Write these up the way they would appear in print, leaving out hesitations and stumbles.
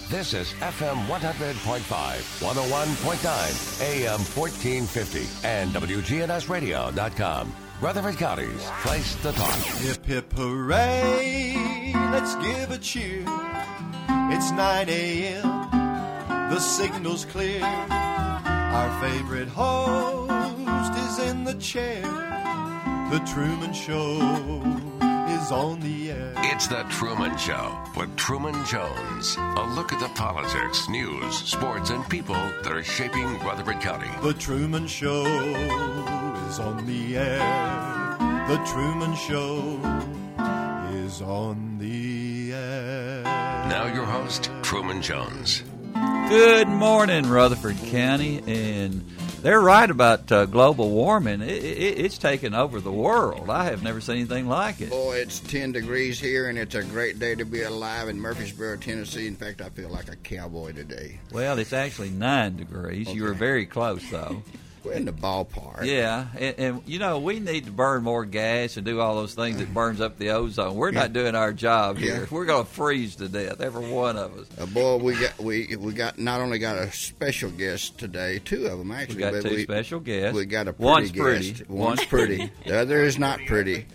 This is FM 100.5, 101.9, AM 1450, and WGNSradio.com. Rutherford County's place to talk. Hip, hip, hooray, let's give a cheer. It's 9 a.m., the signal's clear. Our favorite host is in the chair. The Truman Show is on the air. It's The Truman Show with Truman Jones. A look at the politics, news, sports, and people that are shaping Rutherford County. The Truman Show is on the air. The Truman Show is on the air. Now your host, Truman Jones. Good morning, Rutherford County, and they're right about global warming. It's taken over the world. I have never seen anything like it. Boy, it's 10 degrees here, and it's a great day to be alive in Murfreesboro, Tennessee. In fact, I feel like a cowboy today. Well, it's actually 9 degrees. Okay. You were very close, though. We're in the ballpark. Yeah, and you know, we need to burn more gas and do all those things that burns up the ozone. We're not doing our job here. Yeah. We're going to freeze to death, every one of us. Boy, we got not only got a special guest today, two of them actually. We got but two special guests. We got a pretty One's guest. pretty. One's pretty. The other is not pretty.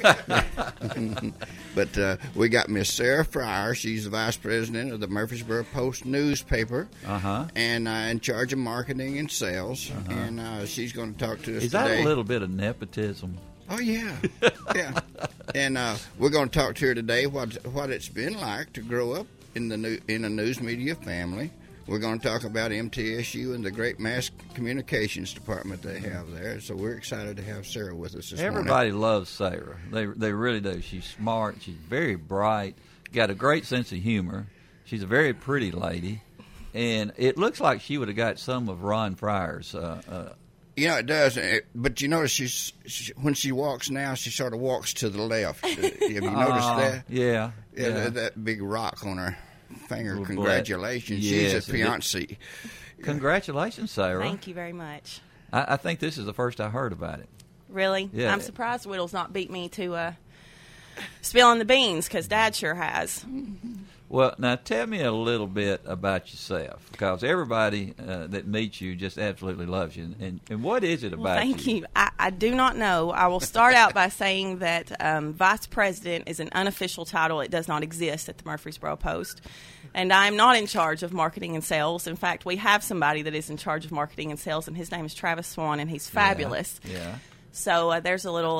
But we got Miss Sarah Fryer. She's the vice president of the Murfreesboro Post newspaper, and in charge of marketing and sales. And she's going to talk to us Is today. that a little bit of nepotism? Oh yeah, yeah. And we're going to talk to her today what it's been like to grow up in a news media family. We're going to talk about MTSU and the great mass communications department they have there. So we're excited to have Sarah with us this morning. Everybody loves Sarah. They really do. She's smart. She's very bright. Got a great sense of humor. She's a very pretty lady, and it looks like she would have got some of Ron Fryer's. Yeah, it does. But you notice when she walks now, she sort of walks to the left. Have you noticed that? Yeah. That big rock on her finger. Little Congratulations. Yes, She's a fiancé. Congratulations, Sarah. Thank you very much. I think this is the first I heard about it. Really? Yeah. I'm surprised Whittle's not beat me to spilling the beans, because Dad sure has. Well, now tell me a little bit about yourself, because everybody that meets you just absolutely loves you. And what is it about Well, thank you. I do not know. I will start out by saying that Vice President is an unofficial title. It does not exist at the Murfreesboro Post. And I'm not in charge of marketing and sales. In fact, we have somebody that is in charge of marketing and sales, and his name is Travis Swan, and he's fabulous. Yeah. So there's a little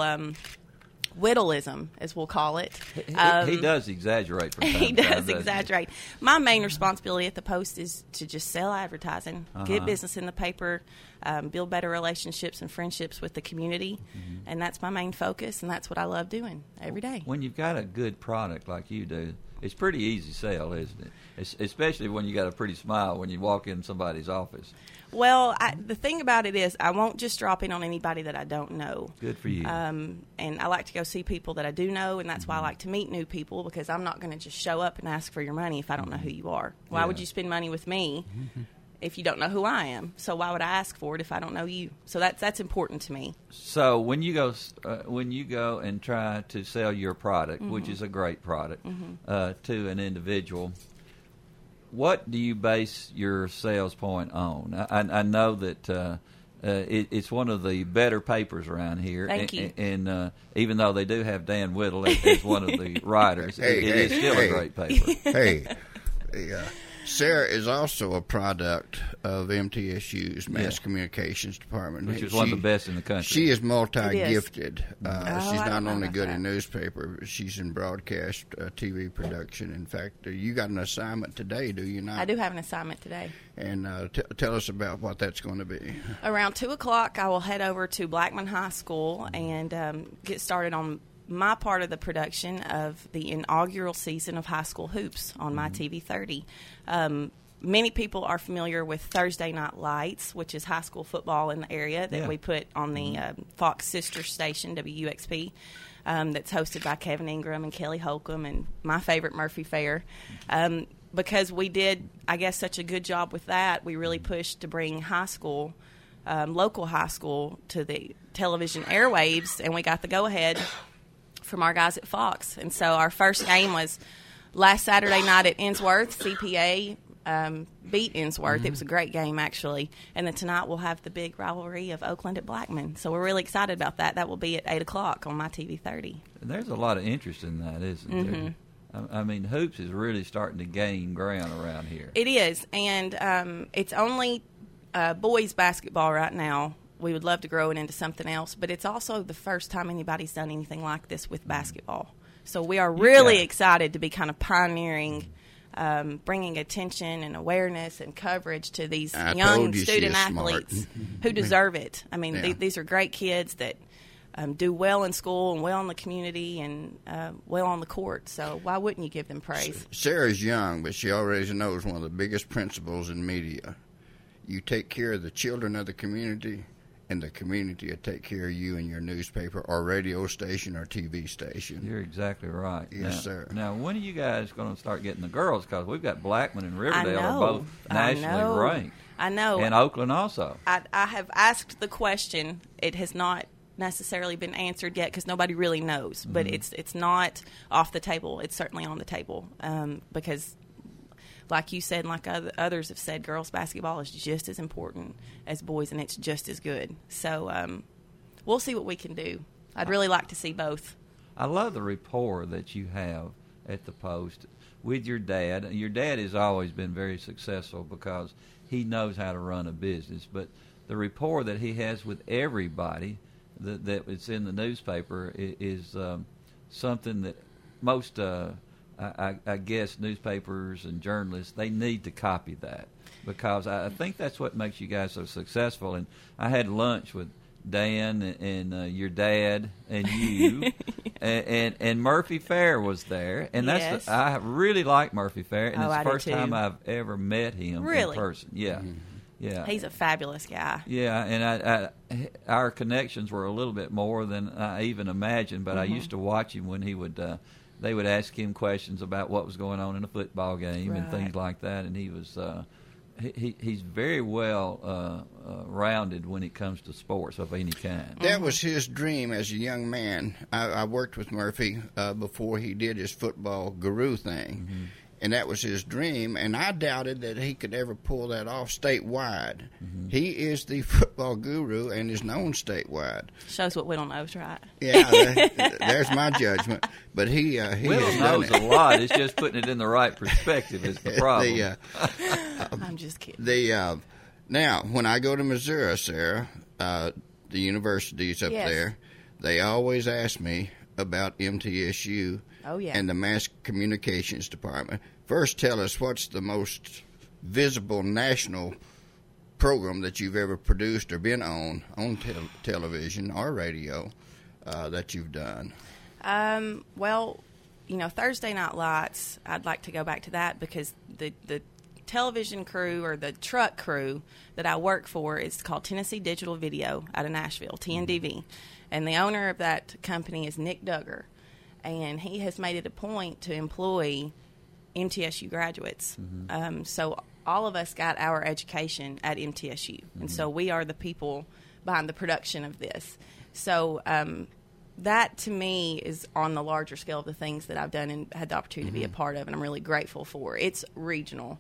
Whittleism, as we'll call it. He does exaggerate from time to time. He does doesn't he? exaggerate. My main responsibility at the Post is to just sell advertising, get business in the paper, build better relationships and friendships with the community, and that's my main focus, and that's what I love doing every day. When you've got a good product like you do, it's pretty easy sell, isn't it? Especially when you got a pretty smile when you walk in somebody's office. Well, the thing about it is I won't just drop in on anybody that I don't know. Good for you. And I like to go see people that I do know, and that's why I like to meet new people, because I'm not going to just show up and ask for your money if I don't know who you are. Why would you spend money with me if you don't know who I am? So why would I ask for it if I don't know you? So that's important to me. So when you go and try to sell your product, which is a great product, to an individual, what do you base your sales point on? I know that it's one of the better papers around here. Thank you. And even though they do have Dan Whittle as one of the writers, it is still a great paper. Hey, Sarah is also a product of MTSU's Mass Communications Department. Which is one of the best in the country. She is multi-gifted. She's I not don't know only about good that. in newspaper, but she's in broadcast TV production. In fact, you got an assignment today, do you not? I do have an assignment today. And tell us about what that's going to be. Around 2 o'clock, I will head over to Blackman High School and get started on my part of the production of the inaugural season of high school hoops on My TV 30. Many people are familiar with Thursday Night Lights, which is high school football in the area that we put on the Fox sister station, WUXP, that's hosted by Kevin Ingram and Kelly Holcomb and my favorite, Murphy Fair. Because we did, I guess, such a good job with that, we really pushed to bring high school, local high school, to the television airwaves, and we got the go-ahead from our guys at Fox. And so our first game was last Saturday night at Innsworth, CPA beat Innsworth. It was a great game, actually. And then tonight we'll have the big rivalry of Oakland at Blackman. So we're really excited about that. That will be at 8 o'clock on my TV 30. There's a lot of interest in that, isn't there? I mean, hoops is really starting to gain ground around here. It is, and it's only boys basketball right now. We would love to grow it into something else, but it's also the first time anybody's done anything like this with basketball. So we are really excited to be kind of pioneering, bringing attention and awareness and coverage to these young student athletes who deserve it. I mean, these are great kids that do well in school and well in the community and well on the court. So why wouldn't you give them praise? Sarah's young, but she already knows one of the biggest principles in media. You take care of the children of the community, and the community will take care of you and your newspaper or radio station or TV station. You're exactly right. Yes, sir. Now, when are you guys going to start getting the girls? Because we've got Blackman and Riverdale are both nationally ranked. I know. And Oakland also. I have asked the question. It has not necessarily been answered yet because nobody really knows. But it's not off the table. It's certainly on the table because, like you said and like others have said, girls basketball is just as important as boys, and it's just as good. So we'll see what we can do. I'd really like to see both. I love the rapport that you have at the Post with your dad. Your dad has always been very successful because he knows how to run a business. But the rapport that he has with everybody that is in the newspaper is something that most I guess newspapers and journalists, they need to copy that because I think that's what makes you guys so successful. And I had lunch with Dan and your dad and you, and Murphy Fair was there, and that's I really like Murphy Fair, and it's the first time I've ever met him in person. Yeah. Yeah, he's a fabulous guy. Yeah, and our connections were a little bit more than I even imagined. But I used to watch him when he would. They would ask him questions about what was going on in a football game and things like that, and he was he's very well rounded when it comes to sports of any kind. That was his dream as a young man. I worked with Murphy before he did his football guru thing. And that was his dream, and I doubted that he could ever pull that off statewide. He is the football guru and is known statewide. Shows what Will knows, right? Yeah, there's my judgment. But he Will knows a lot. It's just putting it in the right perspective is the problem. I'm just kidding. Now, when I go to Missouri, Sarah, the universities up there, they always ask me about MTSU. And the Mass Communications Department. First, tell us what's the most visible national program that you've ever produced or been on television or radio that you've done. Well, Thursday Night Lights, I'd like to go back to that because the television crew or the truck crew that I work for is called Tennessee Digital Video out of Nashville, TNDV. And the owner of that company is Nick Duggar. And he has made it a point to employ MTSU graduates. So all of us got our education at MTSU. And so we are the people behind the production of this. So that, to me, is on the larger scale of the things that I've done and had the opportunity to be a part of, and I'm really grateful for. It's regional.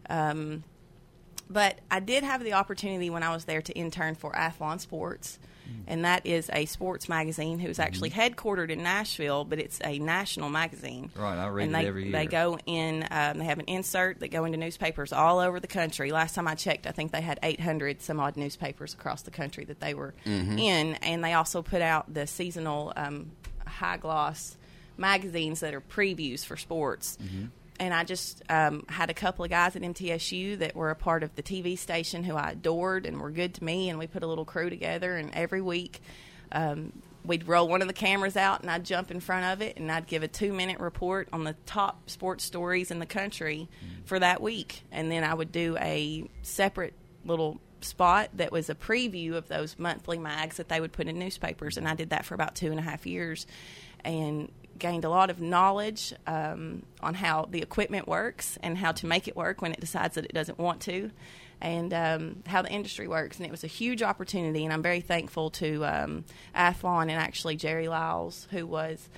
But I did have the opportunity when I was there to intern for Athlon Sports, and that is a sports magazine who's actually headquartered in Nashville, but it's a national magazine. Right, I read it every year. They go in, they have an insert that go into newspapers all over the country. Last time I checked, I think they had 800 some odd newspapers across the country that they were in, and they also put out the seasonal high-gloss magazines that are previews for sports. And I just had a couple of guys at MTSU that were a part of the TV station who I adored and were good to me, and we put a little crew together, and every week we'd roll one of the cameras out, and I'd jump in front of it, and I'd give a 2-minute report on the top sports stories in the country for that week. And then I would do a separate little spot that was a preview of those monthly mags that they would put in newspapers, and I did that for about 2.5 years and gained a lot of knowledge on how the equipment works and how to make it work when it decides that it doesn't want to, and how the industry works. And it was a huge opportunity, and I'm very thankful to Athlon and actually Jerry Lyles, who was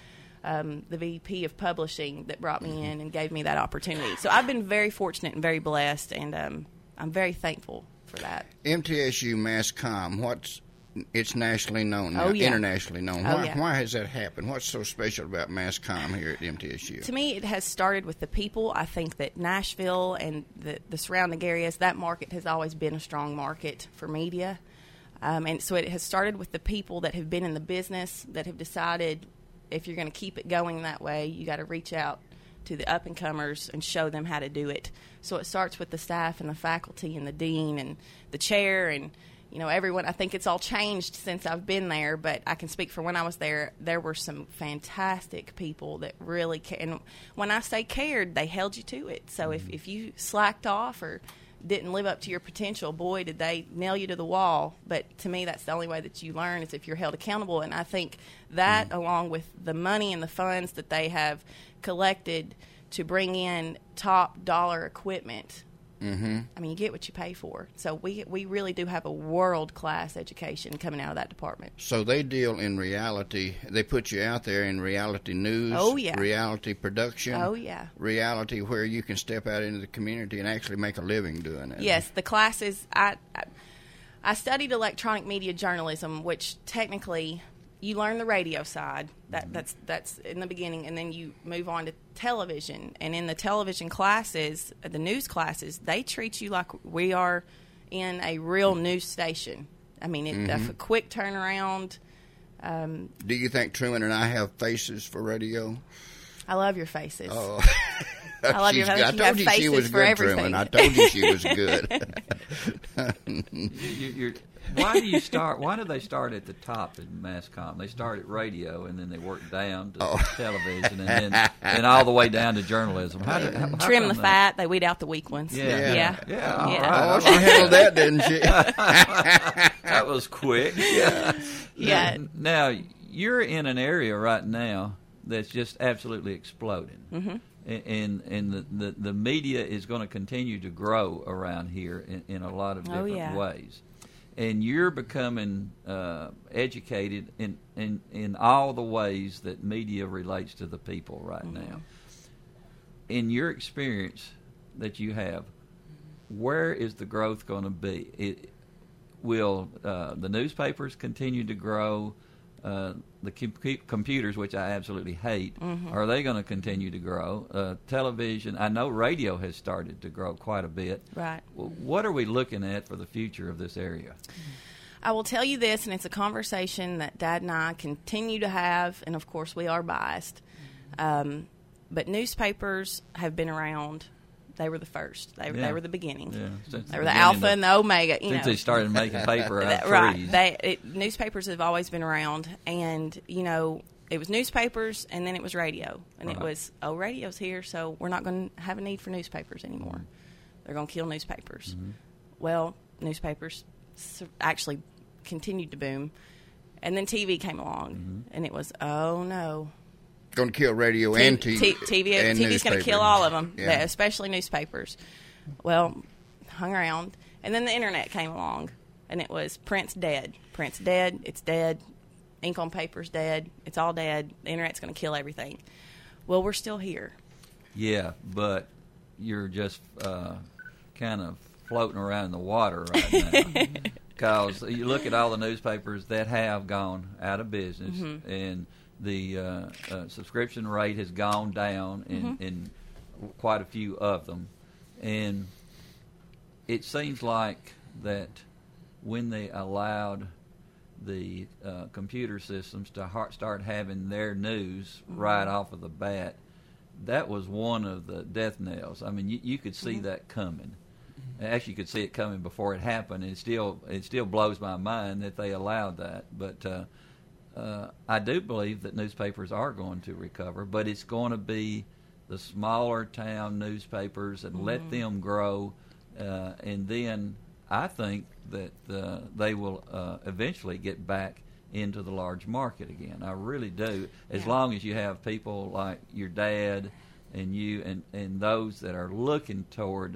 the VP of publishing that brought me in and gave me that opportunity. So I've been very fortunate and very blessed, and I'm very thankful for that. MTSU MassCom, it's nationally known now, Oh, yeah. internationally known. Oh, Why, yeah. why has that happened? What's so special about MassCom here at MTSU? To me, it has started with the people. I think that Nashville and the surrounding areas, that market has always been a strong market for media. And so it has started with the people that have been in the business, that have decided if you're going to keep it going that way, you got to reach out to the up-and-comers and show them how to do it. So it starts with the staff and the faculty and the dean and the chair and, everyone. I think it's all changed since I've been there, but I can speak for when I was there. There were some fantastic people that really cared. And when I say cared, they held you to it. So if you slacked off or didn't live up to your potential, boy, did they nail you to the wall. But to me, that's the only way that you learn is if you're held accountable. And I think that, along with the money and the funds that they have collected to bring in top dollar equipment, I mean, you get what you pay for. So we really do have a world-class education coming out of that department. So they deal in reality. They put you out there in reality news, Oh, yeah. reality production, Oh, yeah. reality where you can step out into the community and actually make a living doing it. Yes, the classes, I studied electronic media journalism, which technically you learn the radio side. That's in the beginning, and then you move on to television. And in the television classes, the news classes, they treat you like we are in a real news station. I mean, a quick turnaround. Do you think Truman and I have faces for radio? I love your faces. Oh. I love your faces. I told you she was good, Truman. I told you she was good. Why do they start at the top in MassCom? They start at radio, and then they work down to television, and all the way down to journalism. How Trim the fat, they weed out the weak ones. Yeah. All Yeah. right. Oh, she handled that, didn't she? That was quick. Yeah. Now, you're in an area right now that's just absolutely exploding. Mm-hmm. And the media is going to continue to grow around here in a lot of different ways. And you're becoming educated in all the ways that media relates to the people right now. In your experience that you have, where is the growth going to be? Will the newspapers continue to grow? The computers, which I absolutely hate, are they going to continue to grow? Television, I know radio has started to grow quite a bit. Right. What are we looking at for the future of this area? I will tell you this, and it's a conversation that Dad and I continue to have, and of course we are biased. But newspapers have been around. They were the first. They were the beginning. Yeah. They were the alpha and the omega. Since they started making paper out of trees. Right. Newspapers have always been around, and it was newspapers, and then it was radio, and it was radio's here, so we're not going to have a need for newspapers anymore. They're going to kill newspapers. Well, newspapers actually continued to boom, and then TV came along, and it was no. Going to kill radio and TV. TV's going to kill all of them, especially newspapers. Well, hung around. And then the Internet came along, and it was print's dead. Print's dead. It's dead. Ink on paper's dead. It's all dead. The Internet's going to kill everything. Well, we're still here. Yeah, but you're just kind of floating around in the water right now. Because you look at all the newspapers that have gone out of business, and the subscription rate has gone down in quite a few of them. And it seems like that when they allowed the computer systems to start having their news right off of the bat, that was one of the death knells. I mean, you could see that coming. Actually, you could see it coming before it happened. And it still blows my mind that they allowed that. But I do believe that newspapers are going to recover, but it's going to be the smaller town newspapers and let them grow. And then I think that they will eventually get back into the large market again. I really do, as long as you have people like your dad and you and those that are looking toward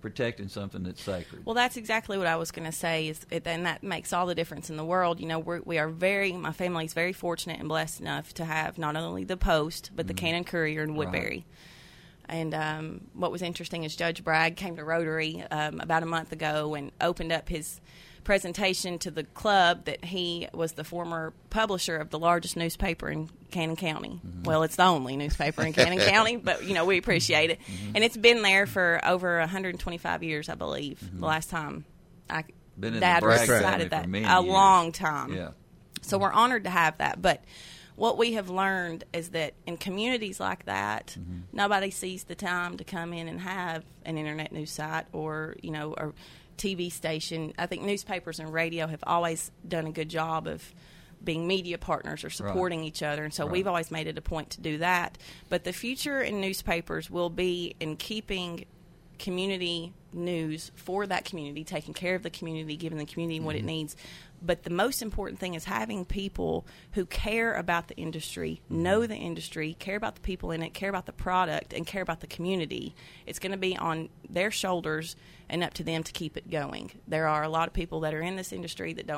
protecting something that's sacred. Well, that's exactly what I was going to say, and that makes all the difference in the world. You know, my family's very fortunate and blessed enough to have not only the Post, but the Cannon Courier in Woodbury. Right. And what was interesting is Judge Bragg came to Rotary about a month ago and opened up his presentation to the club that he was the former publisher of the largest newspaper in Cannon County. Mm-hmm. Well, it's the only newspaper in Cannon County, but, you know, we appreciate it. Mm-hmm. And it's been there for over 125 years, I believe, the last time Dad recited that. Long time. Yeah. So we're honored to have that. But what we have learned is that in communities like that, nobody sees the time to come in and have an internet news site or, you know, or TV station. I think newspapers and radio have always done a good job of being media partners or supporting each other, and so we've always made it a point to do that. But the future in newspapers will be in keeping community news for that community, taking care of the community, giving the community what it needs. But the most important thing is having people who care about the industry, know the industry, care about the people in it, care about the product, and care about the community. It's going to be on their shoulders and up to them to keep it going. There are a lot of people that are in this industry that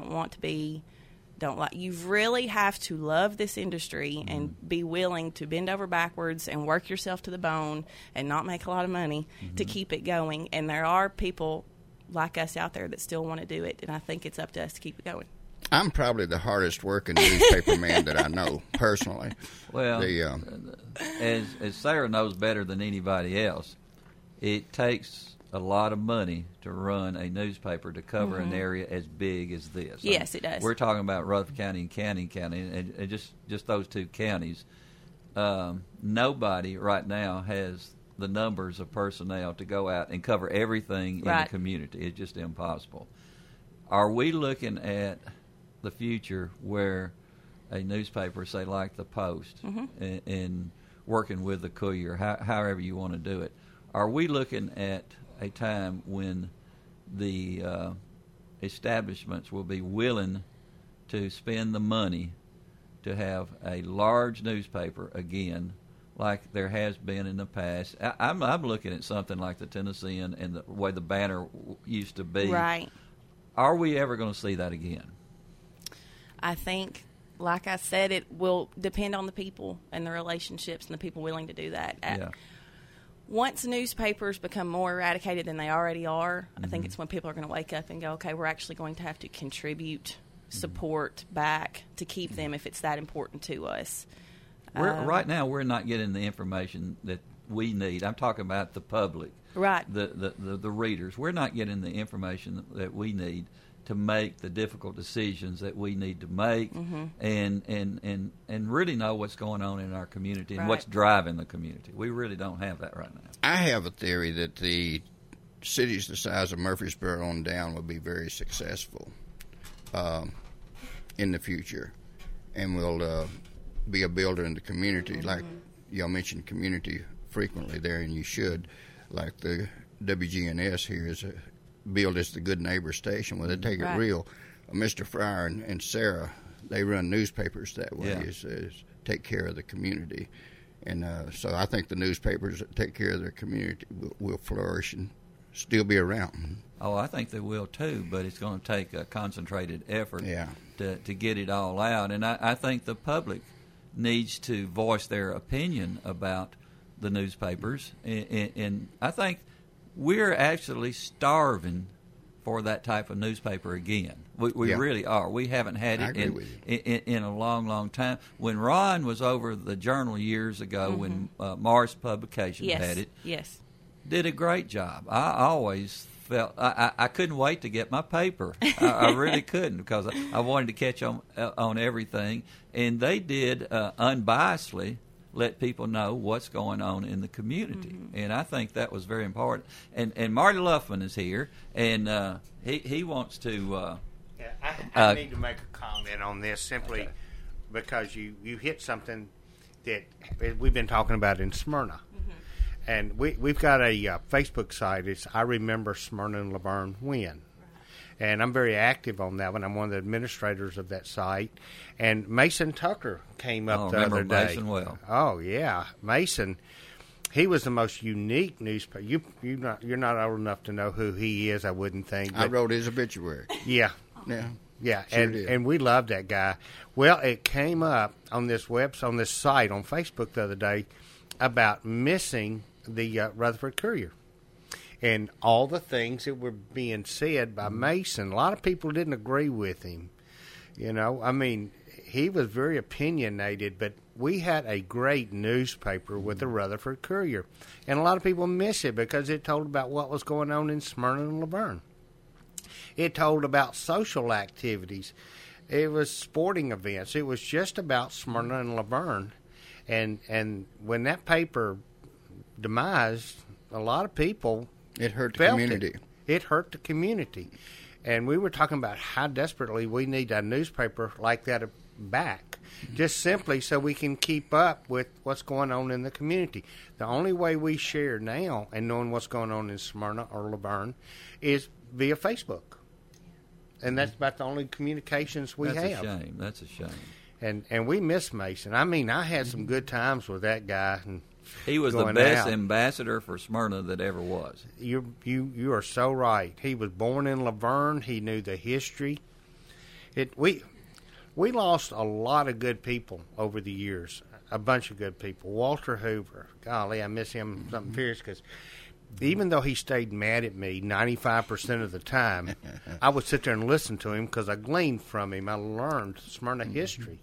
you really have to love this industry and be willing to bend over backwards and work yourself to the bone and not make a lot of money to keep it going. And there are people like us out there that still want to do it, and I think it's up to us to keep it going. I'm probably the hardest working newspaper man that I know personally. Well, as Sarah knows better than anybody else, it takes a lot of money to run a newspaper to cover an area as big as this. Yes, it does. We're talking about Rutherford County and Cannon County, and just those two counties. Nobody right now has the numbers of personnel to go out and cover everything in the community. It's just impossible. Are we looking at the future where a newspaper, say like the Post, and working with the Courier, however you want to do it, are we looking at a time when the establishments will be willing to spend the money to have a large newspaper again, like there has been in the past? I'm looking at something like the Tennessean and the way the Banner used to be. Right. Are we ever going to see that again? I think, like I said, it will depend on the people and the relationships and the people willing to do that. Once newspapers become more eradicated than they already are, I think it's when people are going to wake up and go, okay, we're actually going to have to contribute support back to keep them if it's that important to us. Right now, we're not getting the information that we need. I'm talking about the public, right? The readers. We're not getting the information that we need to make the difficult decisions that we need to make, and really know what's going on in our community and what's driving the community. We really don't have that right now. I have a theory that the cities the size of Murfreesboro on down will be very successful in the future, and will be a builder in the community. Like y'all mentioned community frequently there, and you should. Like the WGNS here is billed as the Good Neighbor station. Well, they take it real. Mr. Fryer and Sarah, they run newspapers that way, is take care of the community. And so I think the newspapers that take care of their community will flourish and still be around. Oh, I think they will too, but it's going to take a concentrated effort to get it all out. And I think the public needs to voice their opinion about the newspapers. And I think we're actually starving for that type of newspaper again. We really are. We haven't had it in a long, long time. When Ron was over the Journal years ago, when Morris Publications had it, did a great job. I always felt I couldn't wait to get my paper. I really couldn't, because I wanted to catch on everything. And they did unbiasedly let people know what's going on in the community. And I think that was very important. And Marty Luffman is here, and he wants to... I need to make a comment on this simply because you hit something that we've been talking about in Smyrna. And we've got a Facebook site. It's I Remember Smyrna and Laverne When. And I'm very active on that one. I'm one of the administrators of that site. And Mason Tucker came up the other day. Mason well. Oh, yeah. Mason, He was the most unique newspaper. You're not old enough to know who he is, I wouldn't think. I wrote his obituary. Yeah. Yeah. Sure did. And we loved that guy. Well, it came up on this site on Facebook the other day about missing the Rutherford Courier and all the things that were being said by Mason. A lot of people didn't agree with him. You know, I mean, he was very opinionated, but we had a great newspaper with the Rutherford Courier. And a lot of people miss it because it told about what was going on in Smyrna and Laverne. It told about social activities. It was sporting events. It was just about Smyrna and Laverne. And when that paper demised, a lot of people it hurt the community. It hurt the community. And we were talking about how desperately we need a newspaper like that back, just simply so we can keep up with what's going on in the community. The only way we share now and knowing what's going on in Smyrna or Laverne is via Facebook. And that's about the only communications we have. That's a shame. And we miss Mason. I mean, I had some good times with that guy. And he was the best ambassador for Smyrna that ever was. You are so right. He was born in Laverne. He knew the history. We lost a lot of good people over the years, a bunch of good people. Walter Hoover, golly, I miss him something fierce because even though he stayed mad at me 95% of the time, I would sit there and listen to him because I gleaned from him. I learned Smyrna history.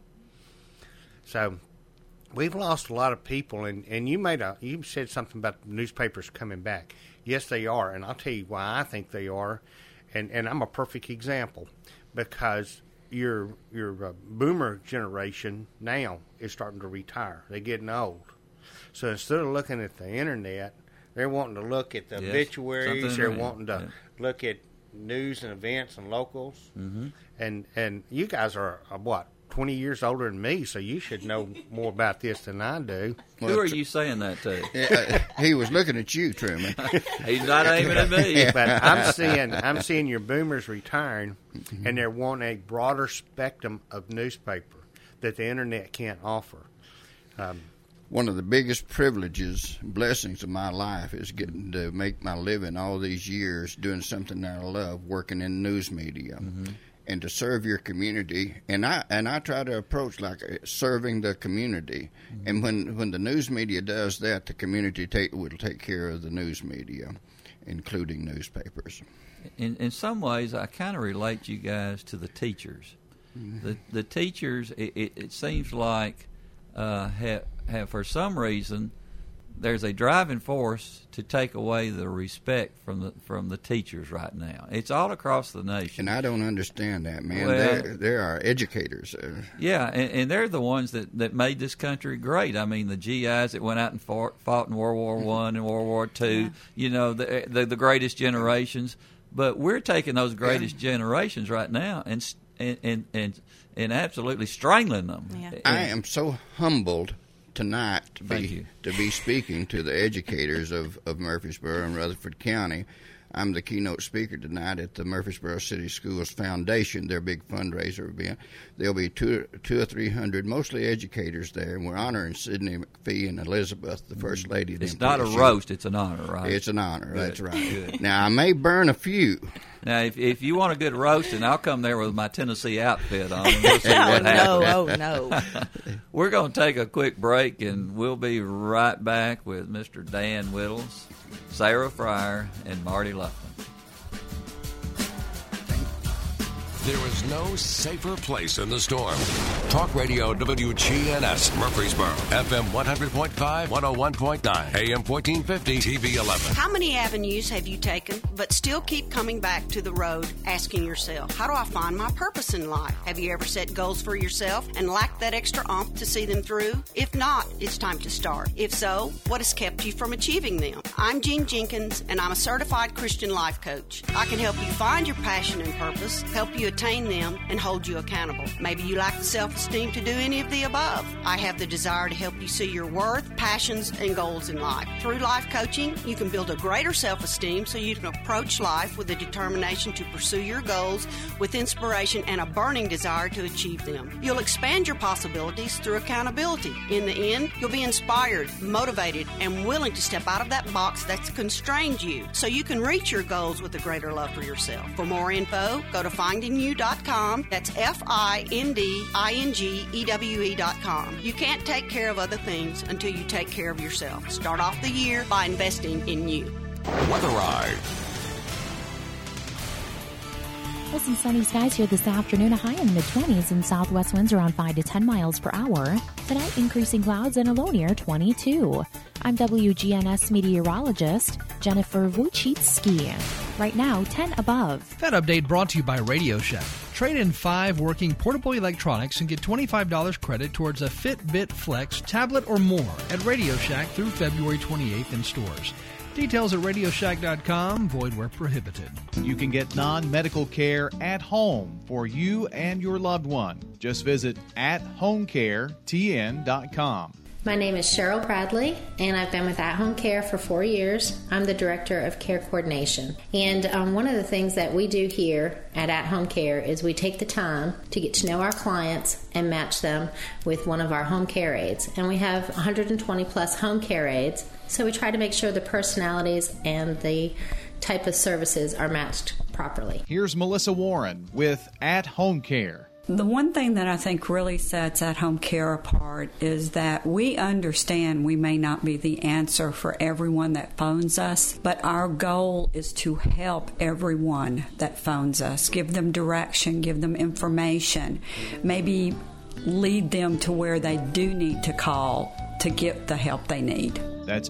So we've lost a lot of people, and you said something about newspapers coming back. Yes, they are, and I'll tell you why I think they are, and I'm a perfect example because your boomer generation now is starting to retire. They're getting old. So instead of looking at the internet, they're wanting to look at the obituaries. They're wanting to look at news and events and locals. Mm-hmm. And you guys are, 20 years older than me, so you should know more about this than I do. Who are you saying that to? He was looking at you, Truman. He's not aiming at me. But I'm seeing your boomers retiring, and they're wanting a broader spectrum of newspaper that the internet can't offer. One of the biggest privileges, blessings of my life is getting to make my living all these years doing something that I love, working in news media. Mm-hmm. And to serve your community, and I try to approach like serving the community. Mm-hmm. And when the news media does that, the community will take care of the news media, including newspapers. In some ways, I kind of relate you guys to the teachers. Mm-hmm. The teachers, it seems like have for some reason there's a driving force to take away the respect from the teachers right now. It's all across the nation. And I don't understand that, man. Well, there are educators. Yeah, and they're the ones that made this country great. I mean, the GIs that went out and fought in World War I and World War II, you know, the greatest generations. But we're taking those greatest generations right now and absolutely strangling them. Yeah. I am so humbled tonight to be speaking to the educators of Murfreesboro and Rutherford County. I'm the keynote speaker tonight at the Murfreesboro City Schools Foundation, their big fundraiser event. There'll be 200 or 300, mostly educators there, and we're honoring Sidney McPhee and Elizabeth, the First Lady. It's not a roast, it's an honor, right? It's an honor, that's right. Good. Now, I may burn a few. Now, if you want a good roasting, I'll come there with my Tennessee outfit on. And we'll see what happens. No. We're going to take a quick break, and we'll be right back with Mr. Dan Whittles, Sarah Fryer, and Marty Luckman. There is no safer place in the storm. Talk Radio WGNS, Murfreesboro, FM 100.5, 101.9, AM 1450, TV 11. How many avenues have you taken but still keep coming back to the road asking yourself, how do I find my purpose in life? Have you ever set goals for yourself and lacked that extra oomph to see them through? If not, it's time to start. If so, what has kept you from achieving them? I'm Jean Jenkins, and I'm a certified Christian life coach. I can help you find your passion and purpose, help you attain them and hold you accountable. Maybe you lack the self-esteem to do any of the above. I have the desire to help you see your worth, passions, and goals in life. Through life coaching, you can build a greater self-esteem so you can approach life with a determination to pursue your goals with inspiration and a burning desire to achieve them. You'll expand your possibilities through accountability. In the end, you'll be inspired, motivated, and willing to step out of that box that's constrained you so you can reach your goals with a greater love for yourself. For more info, go to findingyou.com. That's FINDINGEWE.com. You can't take care of other things until you take care of yourself. Start off the year by investing in you. Weather Ride. Well, some sunny skies here this afternoon. A high in the mid-20s and southwest winds around 5 to 10 miles per hour. Tonight, increasing clouds and a low near 22. I'm WGNS meteorologist Jennifer Wojcicki. Right now, 10 above. That update brought to you by Radio Shack. Trade in 5 working portable electronics and get $25 credit towards a Fitbit Flex tablet or more at Radio Shack through February 28th in stores. Details at RadioShack.com, void where prohibited. You can get non-medical care at home for you and your loved one. Just visit athomecaretn.com. My name is Cheryl Bradley, and I've been with At Home Care for 4 years. I'm the Director of Care Coordination. And one of the things that we do here at Home Care is we take the time to get to know our clients and match them with one of our home care aides. And we have 120 plus home care aides, so we try to make sure the personalities and the type of services are matched properly. Here's Melissa Warren with At Home Care. The one thing that I think really sets At Home Care apart is that we understand we may not be the answer for everyone that phones us, but our goal is to help everyone that phones us, give them direction, give them information, maybe lead them to where they do need to call to get the help they need. That's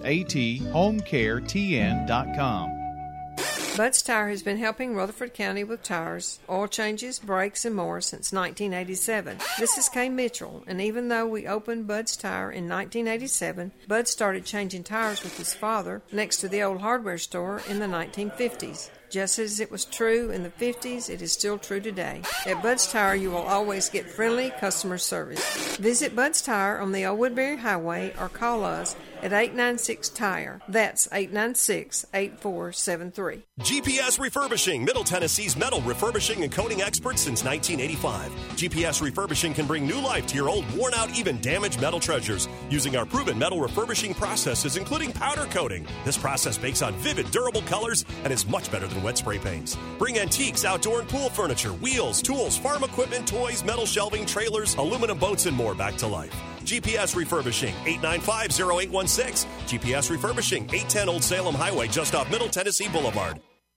athomecaretn.com. Bud's Tire has been helping Rutherford County with tires, oil changes, brakes, and more since 1987. This is Kay Mitchell, and even though we opened Bud's Tire in 1987, Bud started changing tires with his father next to the old hardware store in the 1950s. Just as it was true in the 50s, it is still true today. At Bud's Tire, you will always get friendly customer service. Visit Bud's Tire on the Old Woodbury Highway or call us at 896-TIRE. That's 896-8473. GPS Refurbishing, Middle Tennessee's metal refurbishing and coating expert since 1985. GPS Refurbishing can bring new life to your old, worn-out, even damaged metal treasures using our proven metal refurbishing processes, including powder coating. This process bakes on vivid, durable colors and is much better than wet spray paints. Bring antiques, outdoor and pool furniture, wheels, tools, farm equipment, toys, metal shelving, trailers, aluminum boats, and more back to life. GPS Refurbishing, 895-0816. GPS Refurbishing, 810 Old Salem Highway, just off Middle Tennessee Boulevard.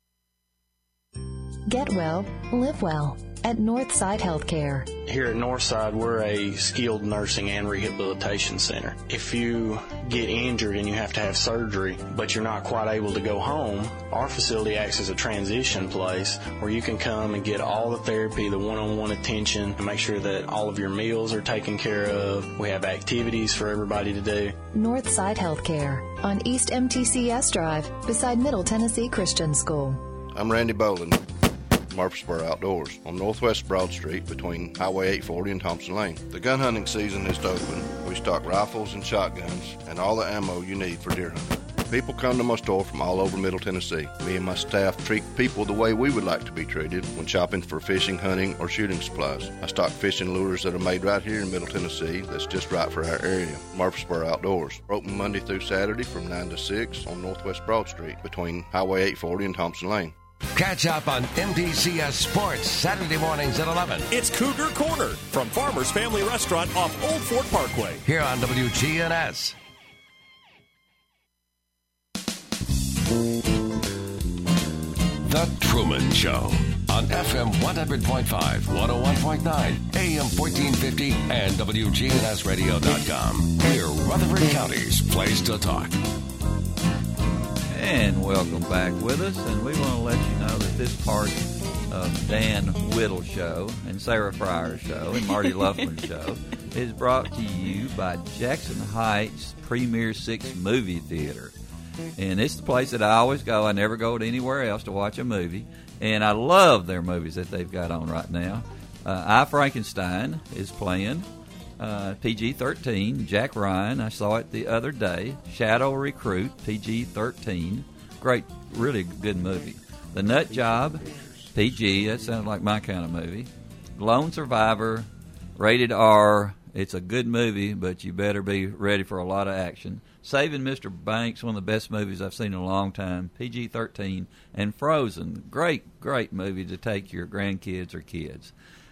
Get well, live well at Northside Healthcare. Here at Northside, we're a skilled nursing and rehabilitation center. If you get injured and you have to have surgery, but you're not quite able to go home, our facility acts as a transition place where you can come and get all the therapy, the one-on-one attention, and make sure that all of your meals are taken care of. We have activities for everybody to do. Northside Healthcare on East MTCS Drive beside Middle Tennessee Christian School. I'm Randy Bolin, Murfreesboro Outdoors, on Northwest Broad Street between Highway 840 and Thompson Lane. The gun hunting season is open. We stock rifles and shotguns and all the ammo you need for deer hunting. People come to my store from all over Middle Tennessee. Me and my staff treat people the way we would like to be treated when shopping for fishing, hunting, or shooting supplies. I stock fishing lures that are made right here in Middle Tennessee that's just right for our area. Murfreesboro Outdoors. We're open Monday through Saturday from 9 to 6 on Northwest Broad Street between Highway 840 and Thompson Lane. Catch up on MTCS Sports Saturday mornings at 11. It's Cougar Corner from Farmer's Family Restaurant off Old Fort Parkway. Here on WGNS. The Truman Show on FM 100.5, 101.9, AM 1450, and WGNSradio.com. We're Rutherford County's place to talk. And welcome back with us, and we want to let you know that this part of Dan Whittle Show and Sarah Fryer Show and Marty Luffman Show is brought to you by Jackson Heights Premier 6 Movie Theater. And it's the place that I always go. I never go to anywhere else to watch a movie. And I love their movies that they've got on right now. I, Frankenstein is playing. PG-13. Jack Ryan, I saw it the other day. Shadow Recruit, PG-13. Great, really good movie. The Nut Job, PG. That sounds like my kind of movie. Lone Survivor, rated R. It's a good movie, but you better be ready for a lot of action. Saving Mr. Banks, one of the best movies I've seen in a long time, PG-13. And Frozen, great movie to take your grandkids or kids.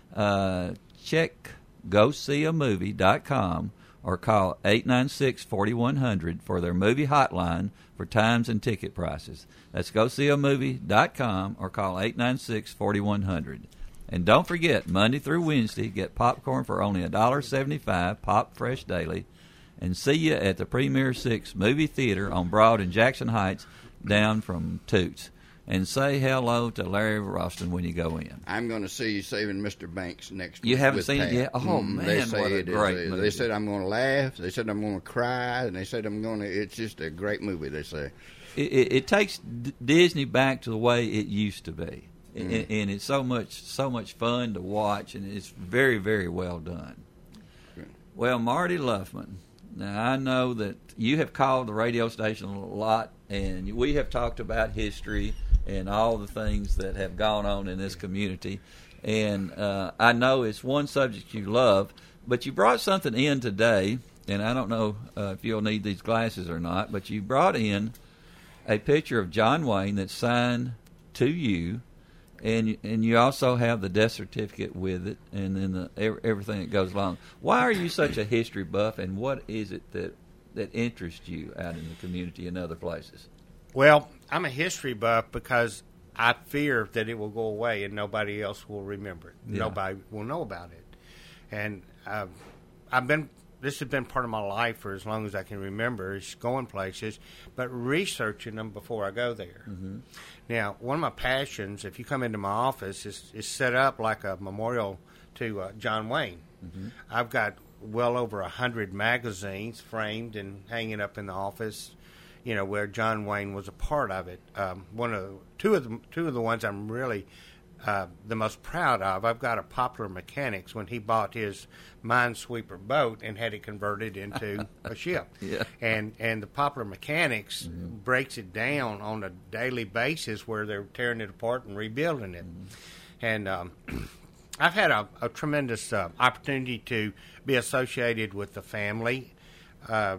Check GoSeeAMovie.com or call 896-4100 for their movie hotline for times and ticket prices. That's GoSeeAMovie.com or call 896-4100. And don't forget, Monday through Wednesday, get popcorn for only $1.75, Pop Fresh Daily. And see you at the Premier 6 Movie Theater on Broad in Jackson Heights, down from Toots. And say hello to Larry Ralston when you go in. I'm going to see Saving Mr. Banks next week. You haven't with seen Pat. it yet? Oh, man, they say what a it great is movie. They said I'm going to laugh. They said I'm going to cry. And they said it's just a great movie, they say. It takes Disney back to the way it used to be. And it's so much fun to watch, and it's very, very well done. Well, Marty Luffman, now I know that you have called the radio station a lot, and we have talked about history and all the things that have gone on in this community. And I know it's one subject you love, but you brought something in today, and I don't know if you'll need these glasses or not, but you brought in a picture of John Wayne that's signed to you. And you also have the death certificate with it, and then everything that goes along. Why are you such a history buff, and what is it that interests you out in the community and other places? Well, I'm a history buff because I fear that it will go away and nobody else will remember it. Yeah. Nobody will know about it. And this has been part of my life for as long as I can remember, is going places, but researching them before I go there. Mm-hmm. Now, one of my passions, if you come into my office, is set up like a memorial to John Wayne. Mm-hmm. I've got well over 100 magazines framed and hanging up in the office, where John Wayne was a part of it. Two of the ones I'm really the most proud of, I've got a Poplar Mechanics when he bought his Minesweeper boat and had it converted into a ship. Yeah. And the Poplar Mechanics breaks it down on a daily basis where they're tearing it apart and rebuilding it. And I've had a tremendous opportunity to be associated with the family. I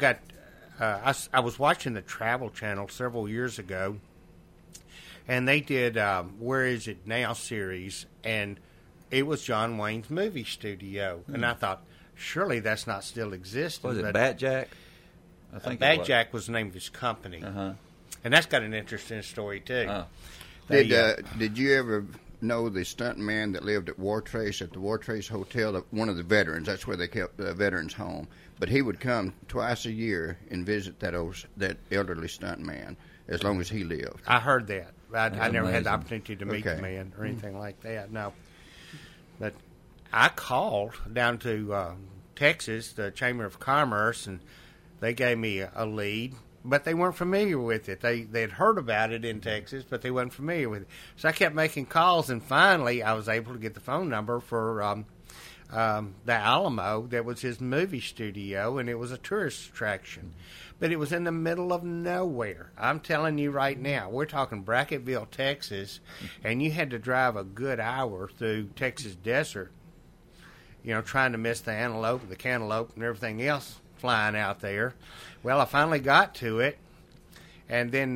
was watching the Travel Channel several years ago, and they did Where Is It Now series, and it was John Wayne's movie studio. And I thought, surely that's not still existing. Was it Bat Jack? I think Bat Jack was the name of his company. Uh-huh. And that's got an interesting story, too. Did you ever know the stunt man that lived at War Trace, at the War Trace Hotel, one of the veterans? That's where they kept the veterans' home. But he would come twice a year and visit that elderly stunt man as long as he lived. I heard that. I never had the opportunity to meet the man or anything like that. No. But I called down to Texas, the Chamber of Commerce, and they gave me a lead, but they weren't familiar with it. They'd heard about it in Texas, but they weren't familiar with it. So I kept making calls, and finally I was able to get the phone number for the Alamo. That was his movie studio, and it was a tourist attraction. But it was in the middle of nowhere. I'm telling you right now, we're talking Bracketville, Texas, and you had to drive a good hour through Texas desert, trying to miss the antelope, the cantaloupe, and everything else flying out there. Well, I finally got to it, and then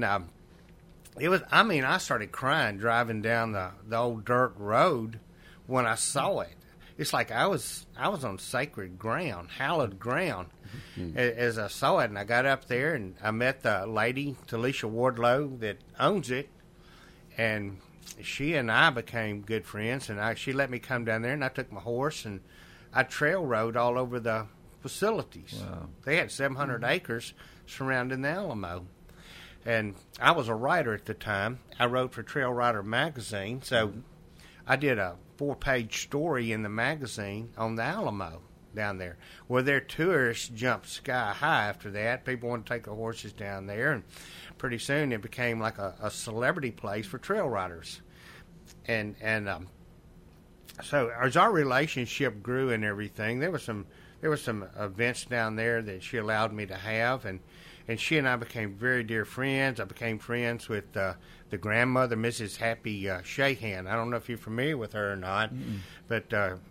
I started crying driving down the old dirt road when I saw it. It's like I was on sacred ground, hallowed ground, as I saw it. And I got up there, and I met the lady, Talisha Wardlow, that owns it. And she and I became good friends. And she let me come down there, and I took my horse, and I trail rode all over the facilities. Wow. They had 700 acres surrounding the Alamo. And I was a writer at the time. I wrote for Trail Rider magazine, so I did a 4-page story in the magazine on the Alamo. down there. Well, their tourists jumped sky high after that. People wanted to take the horses down there, and pretty soon it became like a celebrity place for trail riders. And so as our relationship grew and everything, there was some events down there that she allowed me to have, and she and I became very dear friends. I became friends with the grandmother, Mrs. Happy Shahan. I don't know if you're familiar with her or not, but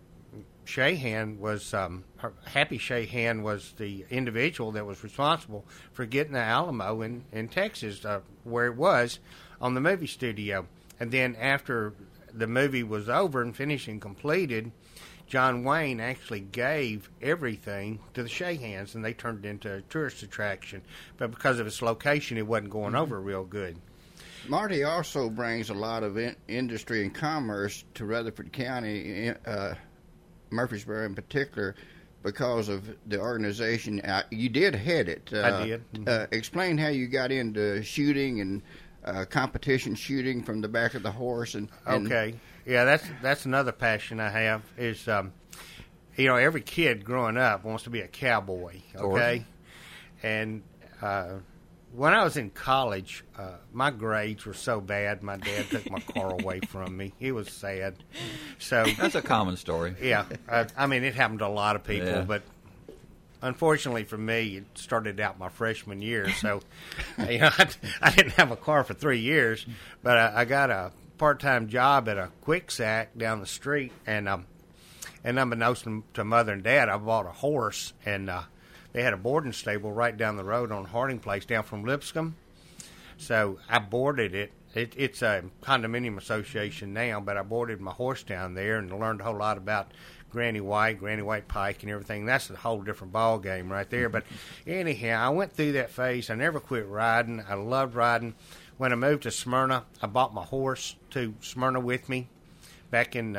Shahan was Happy Shahan was the individual that was responsible for getting the Alamo in Texas, where it was, on the movie studio. And then after the movie was over and finished and completed, John Wayne actually gave everything to the Shahans, and they turned it into a tourist attraction. But because of its location, it wasn't going over real good. Marty also brings a lot of industry and commerce to Rutherford County, Murfreesboro in particular, because of the organization. You did head it. I did. Explain how you got into shooting and competition shooting from the back of the horse. Okay. Yeah, that's another passion I have is, every kid growing up wants to be a cowboy, okay? And when I was in college, my grades were so bad, my dad took my car away from me. It was sad. So that's a common story. Yeah. I mean, it happened to a lot of people, but unfortunately for me, it started out my freshman year. So, I didn't have a car for 3 years, but I got a part-time job at a Quick Sack down the street, and unbeknownst to Mother and Dad, I bought a horse, and they had a boarding stable right down the road on Harding Place down from Lipscomb. So I boarded it. It's a condominium association now, but I boarded my horse down there and learned a whole lot about Granny White Pike, and everything. That's a whole different ball game right there. But anyhow, I went through that phase. I never quit riding. I loved riding. When I moved to Smyrna, I bought my horse to Smyrna with me back in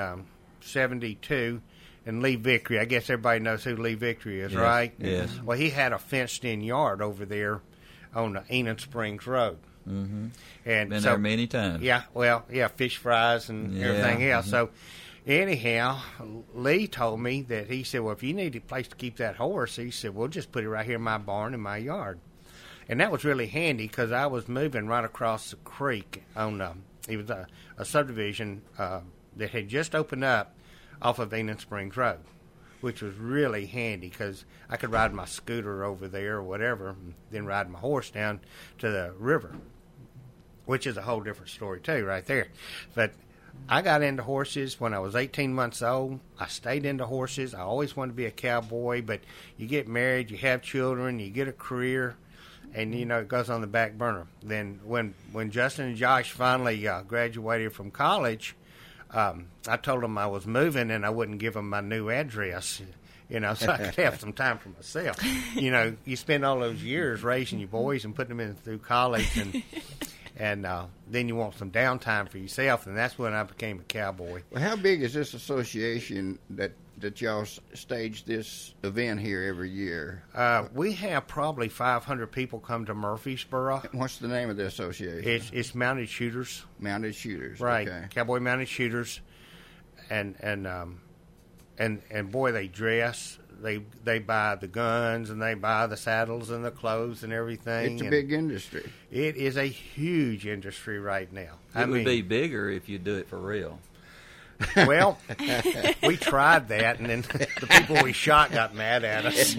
72. And Lee Victory, I guess everybody knows who Lee Victory is, right? Yes. Well, he had a fenced-in yard over there on the Enon Springs Road. Mm-hmm. And been there many times. Yeah, fish fries and everything else. Mm-hmm. So anyhow, Lee told me that he said, well, if you need a place to keep that horse, he said, we'll just put it right here in my barn in my yard. And that was really handy because I was moving right across the creek on it was a subdivision that had just opened up off of Enon Springs Road, which was really handy because I could ride my scooter over there or whatever, and then ride my horse down to the river, which is a whole different story too right there. But I got into horses when I was 18 months old. I stayed into horses. I always wanted to be a cowboy, but you get married, you have children, you get a career, and, it goes on the back burner. Then when Justin and Josh finally graduated from college, I told them I was moving and I wouldn't give them my new address, so I could have some time for myself. You spend all those years raising your boys and putting them through college, and then you want some downtime for yourself, and that's when I became a cowboy. Well, how big is this association that y'all stage this event here every year? We have probably 500 people come to Murfreesboro. What's the name of the association? It's Mounted Shooters. Mounted Shooters, right? Okay. Cowboy Mounted Shooters, and boy, they dress. They buy the guns and they buy the saddles and the clothes and everything. It's a big industry. It is a huge industry right now. It would be bigger if you do it for real. Well, we tried that, and then the people we shot got mad at us.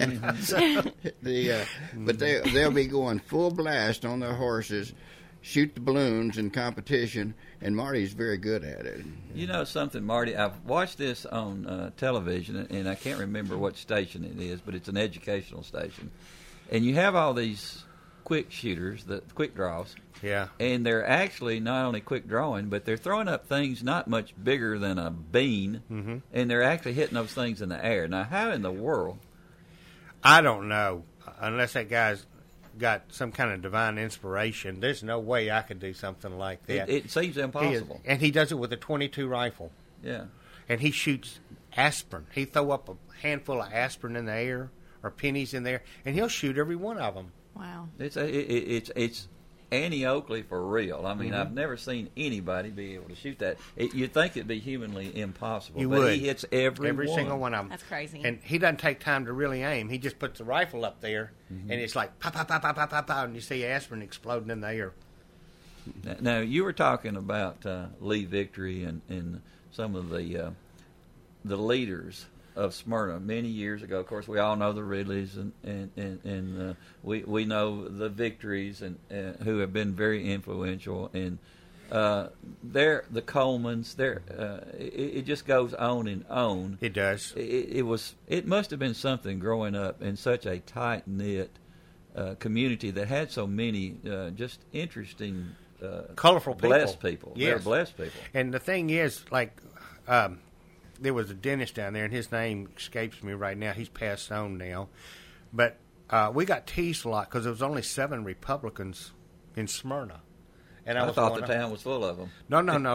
But they'll be going full blast on their horses, shoot the balloons in competition, and Marty's very good at it. You know something, Marty? I've watched this on television, and I can't remember what station it is, but it's an educational station. And you have all these quick shooters, the quick draws. Yeah. And they're actually not only quick drawing, but they're throwing up things not much bigger than a bean, mm-hmm. and they're actually hitting those things in the air. Now, how in the world? I don't know. Unless that guy's got some kind of divine inspiration, there's no way I could do something like that. It seems impossible. And he does it with a .22 rifle. Yeah. And he shoots aspirin. He throw up a handful of aspirin in the air or pennies in there, and he'll shoot every one of them. Wow. It's Annie Oakley for real. I mean, I've never seen anybody be able to shoot that. You'd think it'd be humanly impossible. You but would. he hits every single one of them. That's crazy. And he doesn't take time to really aim. He just puts the rifle up there, and it's like pow, pow, pow, pow, pow, pow, pow, and you see aspirin exploding in the air. Now, you were talking about Lee Victory and some of the leaders of Smyrna many years ago. Of course, we all know the Ridleys and we know the Victories and who have been very influential. And the Colemans. It just goes on and on. It does. It must have been something growing up in such a tight knit community that had so many just interesting, colorful people, blessed people. Yes. They're blessed people. And the thing is, like. There was a dentist down there, and his name escapes me right now. He's passed on now. But we got teased a lot because there was only 7 Republicans in Smyrna. And I thought the town was full of them. No. No.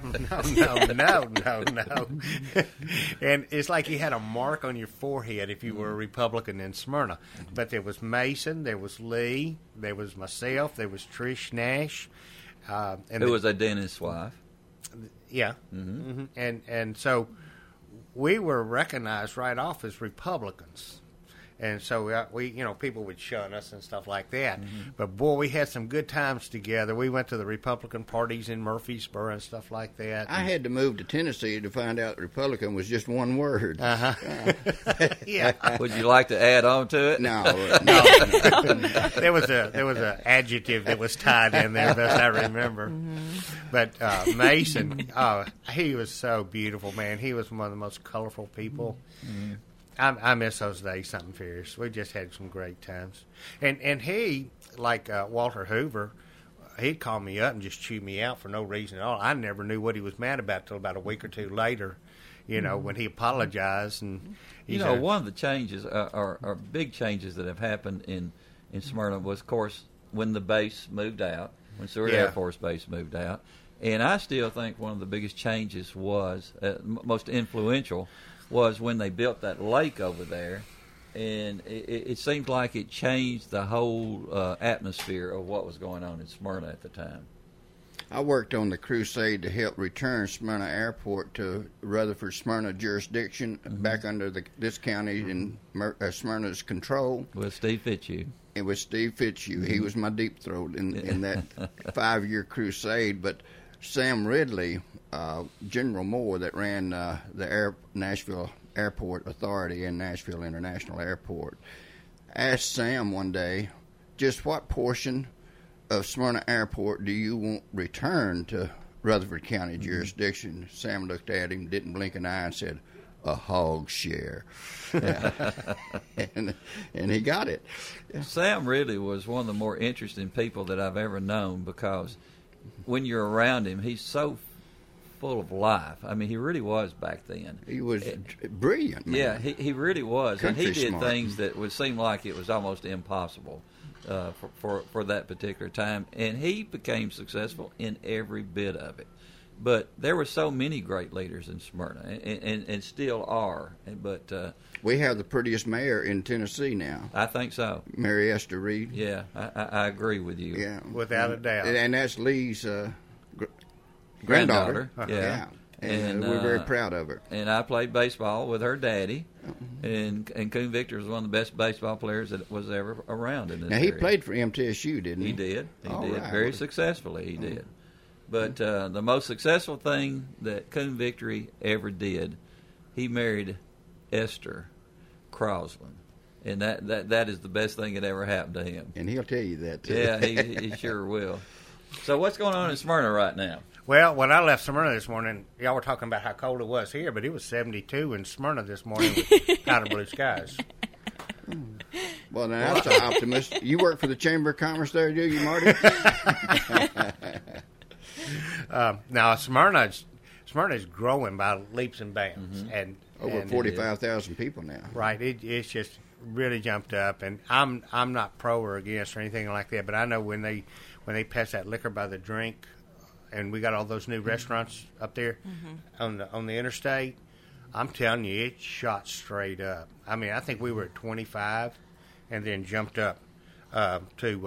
And it's like you had a mark on your forehead if you were a Republican in Smyrna. But there was Mason, there was Lee, there was myself, there was Trish Nash. Who was a dentist's wife. Yeah. Mm-hmm. And so we were recognized right off as Republicans. And so we people would shun us and stuff like that. Mm-hmm. But, boy, we had some good times together. We went to the Republican parties in Murfreesboro and stuff like that. I had to move to Tennessee to find out Republican was just one word. Yeah. Would you like to add on to it? No. There was a adjective that was tied in there, best I remember. Mm-hmm. But Mason, he was so beautiful, man. He was one of the most colorful people. Mm-hmm. I miss those days, something fierce. We just had some great times. And he, like Walter Hoover, he'd call me up and just chew me out for no reason at all. I never knew what he was mad about till about a week or two later, when he apologized. And one of the changes, or big changes that have happened in Smyrna was, of course, when the base moved out, when Seward Air Force Base moved out. And I still think one of the biggest changes was, most influential, was when they built that lake over there, and it seemed like it changed the whole atmosphere of what was going on in Smyrna at the time. I worked on the crusade to help return Smyrna Airport to Rutherford Smyrna jurisdiction, back under this county in Smyrna's control. With Steve Fitzhugh. It was Steve Fitzhugh. He was my deep throat in that 5-year crusade. But Sam Ridley, General Moore, that ran the Nashville Airport Authority and Nashville International Airport, asked Sam one day, just what portion of Smyrna Airport do you want returned to Rutherford County jurisdiction? Sam looked at him, didn't blink an eye, and said, a hog share. and he got it. Sam Ridley was one of the more interesting people that I've ever known, because when you're around him, he's so full of life. I mean, he really was back then. He was brilliant, man. Yeah, he really was. Country and he did smart. things that would seem like it was almost impossible for that particular time. And he became successful in every bit of it. But there were so many great leaders in Smyrna, and still are. But we have the prettiest mayor in Tennessee now. I think so. Mary Esther Reed. Yeah, I agree with you. Yeah, without a doubt. And that's Lee's granddaughter. Yeah. And we're very proud of her. And I played baseball with her daddy, and Coon Victor was one of the best baseball players that was ever around in this Now, he area. played for MTSU, didn't he? He did. He All did. right. Very successfully, he did. But the most successful thing that Coon Victory ever did, he married Esther Crosland. And that is the best thing that ever happened to him. And he'll tell you that, too. Yeah, he sure will. So what's going on in Smyrna right now? Well, when I left Smyrna this morning, y'all were talking about how cold it was here, but it was 72 in Smyrna this morning with kind of blue skies. Well, now that's an optimist. You work for the Chamber of Commerce there, do you, Marty? Now, Smyrna's growing by leaps and bounds. And Over 45,000 people now. Right. It's just really jumped up. And I'm not pro or against or anything like that, but I know when they pass that liquor by the drink, and we got all those new restaurants up there on the interstate, I'm telling you, it shot straight up. I mean, I think we were at 25 and then jumped up to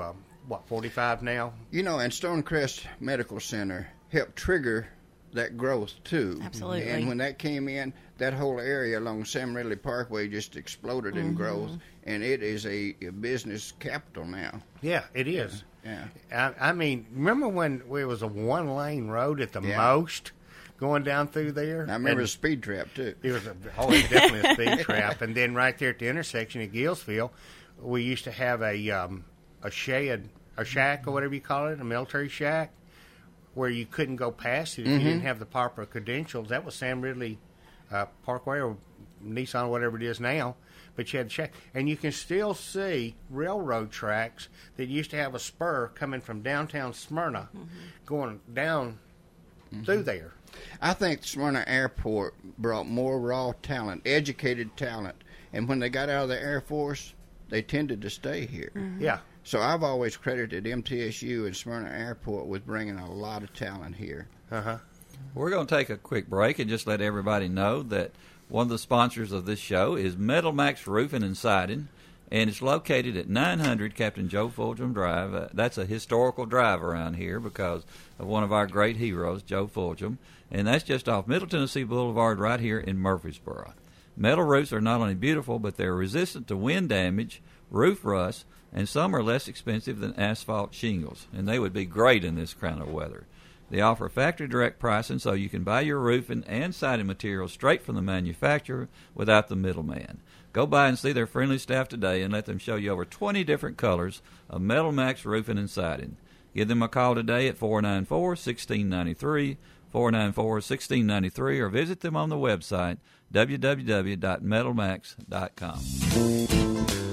45 now? You know, and Stonecrest Medical Center helped trigger that growth, too. Absolutely. And when that came in, that whole area along Sam Ridley Parkway just exploded in growth, and it is a business capital now. Yeah, it is. Yeah. I mean, remember when it was a one-lane road at the most going down through there? I remember the speed trap, too. It was definitely a speed trap. And then right there at the intersection at Gillsville, we used to have a shack or whatever you call it, a military shack, where you couldn't go past it if you didn't have the proper credentials. That was Sam Ridley Parkway or Nissan, whatever it is now. But you had to check. And you can still see railroad tracks that used to have a spur coming from downtown Smyrna going down through there. I think Smyrna Airport brought more raw talent, educated talent. And when they got out of the Air Force, they tended to stay here. Yeah. So I've always credited MTSU and Smyrna Airport with bringing a lot of talent here. We're going to take a quick break and just let everybody know that one of the sponsors of this show is Metal Max Roofing and Siding, and it's located at 900 Captain Joe Fulgham Drive. That's a historical drive around here because of one of our great heroes, Joe Fulgham, and that's just off Middle Tennessee Boulevard right here in Murfreesboro. Metal roofs are not only beautiful, but they're resistant to wind damage, roof rust, and some are less expensive than asphalt shingles, and they would be great in this kind of weather. They offer factory direct pricing, so you can buy your roofing and siding materials straight from the manufacturer without the middleman. Go by and see their friendly staff today and let them show you over 20 different colors of Metal Max Roofing and Siding. Give them a call today at 494-1693, 494-1693, or visit them on the website www.metalmax.com.